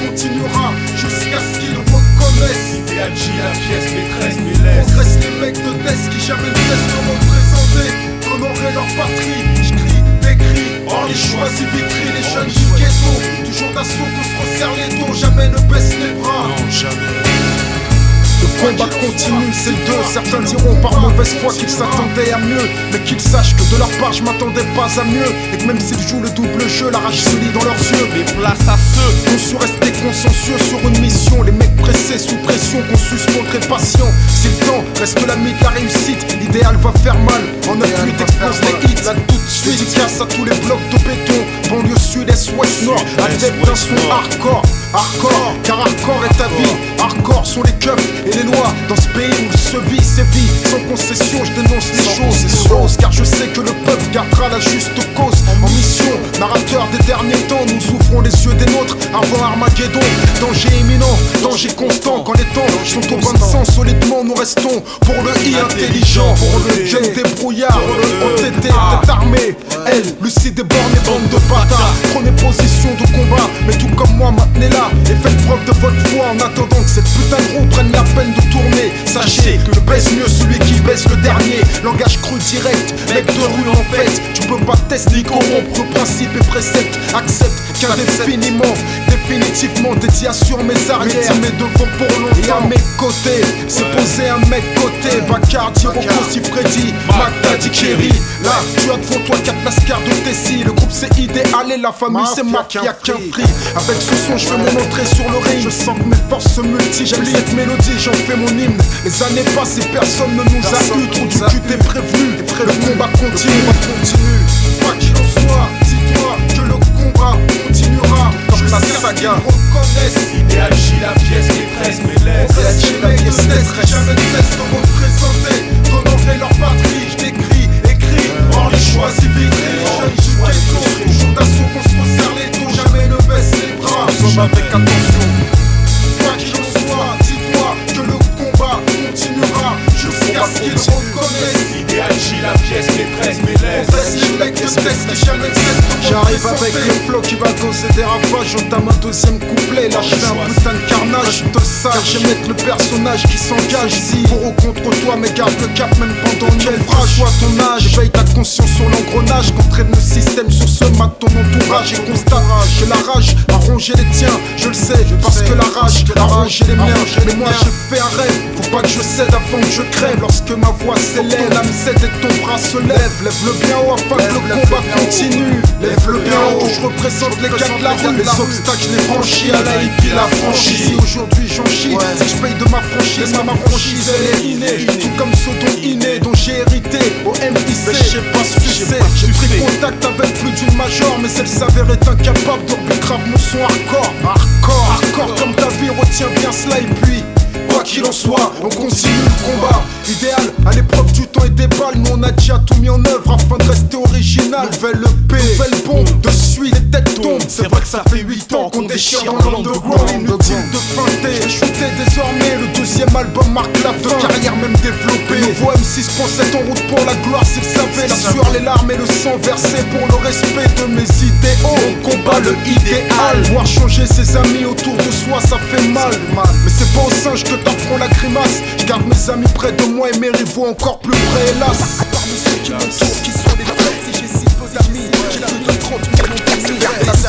continuera jusqu'à ce qu'ils reconnaissent. Idéal J, la pièce maîtresse, mais laisse. On reste les mecs de test qui jamais ne cessent de représenter, d'honorer leur patrie. J'crie, décris, hors les choisis vitries, les jeunes du ghetto. Toujours d'assaut qu'on se resserre les dos, jamais ne baisse les bras. Non, jamais. Le combat continue, c'est le 2. Certains diront par mauvaise foi qu'ils s'attendaient à mieux, mais qu'ils sachent que de leur part je m'attendais pas à mieux. Et que même s'ils jouent le double jeu, la rage se lit dans leurs yeux. Mais place à ceux qu'on su rester consensueux sur une mission. Les mecs pressés sous pression, qu'on su se montrer patient. Si le temps reste l'ami de la réussite, l'idéal va faire mal. En 9-8 explose les hits, là tout de suite. Dédicace à tous les blocs de béton, banlieue sud-est, ouest, nord. Adepte d'un son hardcore, hardcore, car hardcore est ta vie. Hardcore sont les keufs et les lois. Dans ce pays où se vit, sévit, sans concession, je dénonce les choses. Car je sais que le peuple gardera la juste cause. En mission, narrateur des derniers temps, nous ouvrons les yeux des nôtres avant Armageddon. Danger imminent, danger constant. Quand les temps sont au bain de sang, solidement nous restons pour le I intelligent, pour le jeune débrouillard, entêté, tête armée. Elle, lucide et borne et bande de bâtards. Prenez position de combat, mais tout comme moi, maintenez-la et faites preuve de votre foi en attendant que cette putain de roue prenne la peine de tourner. Sachez que le baisse mieux celui qui baisse le dernier. Langage cru direct, mec de rue en fait. Tu peux pas tester ni corrompre principe et préceptes. Accepte qu'indéfiniment, définitivement dédié sur mes arrières, mes devants pour longtemps. Et à mes côtés, c'est posé un mec côté. Bacardi, Rocco, Freddy, Magdadi, Kerry. Là, tu as devant toi 4 lascars de Tessie. Le groupe c'est idéal et la famille c'est mafia qu'un prix. Avec ce son, je fais mon entrée sur le ring. Je sens que mes forces se multiplient. J'aime cette mélodie, j'en fais mon hymne. Les années passent et personne ne nous a eu. Trop du cul, t'es prévenu. Le combat continue. Quoi qu'il en soit, dis-toi que le combat continuera. Comme la saga reconnaisse. Idéal J, la pièce maîtresse, mais laisse. On reste les mecs de test qui jamais ne cessent de représenter, d'honorer leur patrie. J'décris, écris, hors les choisis vitries. Jeunes du ghetto, toujours d'assaut qu'on se resserre les dos, jamais ne baisse les bras. Nous sommes avec attention. Quoi qu'il en soit, dis-toi que le combat continuera jusqu'à ce qu'ils reconnaissent. Idéal J, la pièce maîtresse, mais laisse. On reste les mecs de test qui jamais ne cessent de J'arrive avec le flow qui va causer des ravages. J'entame un deuxième couplet, là je fais un putain de carnage. Je te sage, je vais mettre le personnage qui s'engage. Si pour ou contre toi, mais garde le cap même pendant le naufrage. Soit ton âge, veille ta conscience sur l'engrenage. Qu'entraîne le système sur ce mat ton entourage. Et constate que la rage a rongé les tiens. Je le sais, parce que la rage a rongé les miens. Mais moi j'ai fait un rêve, faut pas que je cède avant que je crève. Lorsque ma voix s'élève, l'âme cède et ton bras se lève. Lève-le bien haut afin que le combat continue. Lève-le bien haut, je représente les gars de la rue. Les obstacles, je les franchis à la hippie, la franchise. Si aujourd'hui j'en chie, c'est que je paye de ma franchise. Ma franchise, elle est innée. Tout comme ceux dont inné, dont j'ai hérité au MIC. Mais je sais pas sucer. J'ai pris contact avec plus d'une major, mais elle s'avère être incapable de rebuter grave mon son hardcore. Hardcore comme ta vie, retiens bien cela et puis. Quoi qu'il en soit, on continue le combat. Idéal à l'épreuve du temps et des balles. Nous on a déjà tout mis en œuvre afin de rester original. Nouvelle EP, nouvelle bombe, de suite les têtes tombent. C'est vrai que ça fait 8 ans qu'on déchire dans l'underground. Inutile de feinter, j'ai shooté désormais. Le deuxième album marque la fin, de carrière même développée. Nouveau M6 pensait en route pour la gloire s'il savait. La sueur, les larmes et le sang versé pour le respect de mes idéaux. On combat le idéal. Voir changer ses amis autour de soi, ça fait mal. Mais c'est pas au singe que t'apprends la grimace. Je garde mes amis près de moi et mes rivaux encore plus près, hélas. Parmi ceux qui m'entourent, qui sont les vrais. Si j'ai si peu d'amis, j'ai plus de 30 millions d'amis.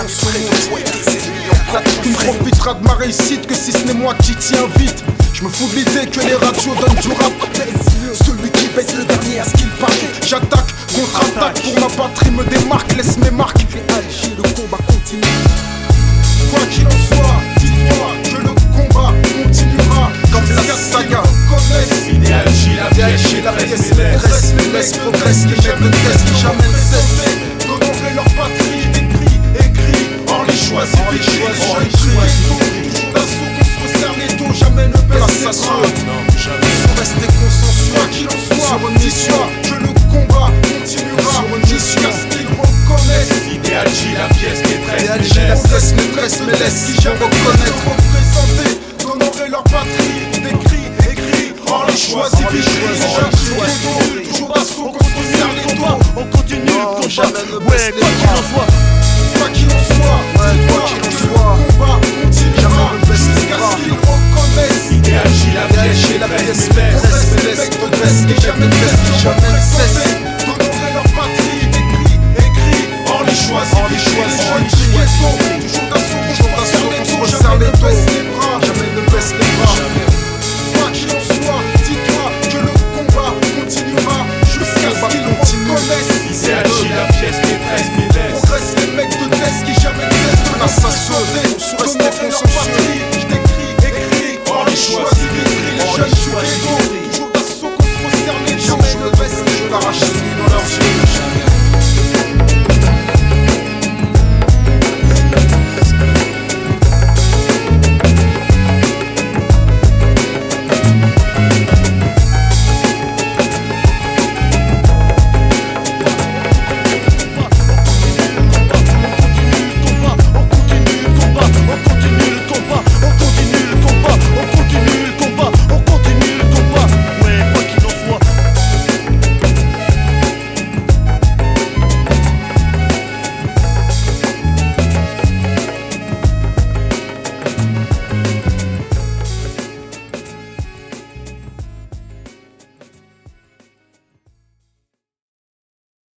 Tu ne profiteras de ma réussite que si ce n'est moi qui t'y invite. Je me fous de l'idée que les radios donnent du rap. Celui qui baisse le dernier à ce qu'il paraît. J'attaque, contre-attaque pour ma patrie me démarque. Laisse mes marques. Le combat continue. Quoi qu'il en soit, dis-toi que le combat continuera. Comme la saga reconnaisse. Idéal J, la pièce maîtresse, mais laisse progresse. Les mecs de test qui jamais ne cessent d'honorer leur patrie. Écrit, hors les choisis, hors les choisis. Toujours d'assaut qu'on se resserre les dos, jamais ne baisse les bras. Sans rester consensueux, quoi qu'il en soit, sur une mission, que le combat continuera jusqu'à ce qu'ils reconnaissent. Idéal J, la pièce maîtresse, Maîtresse, mais laisse qui j'aime reconnaître. Représenter, d'honorer leur patrie. Écrit, hors les choisis, toujours d'assaut qu'on se resserre les doigts. on continue le combat. Jamais ne baisse les bras.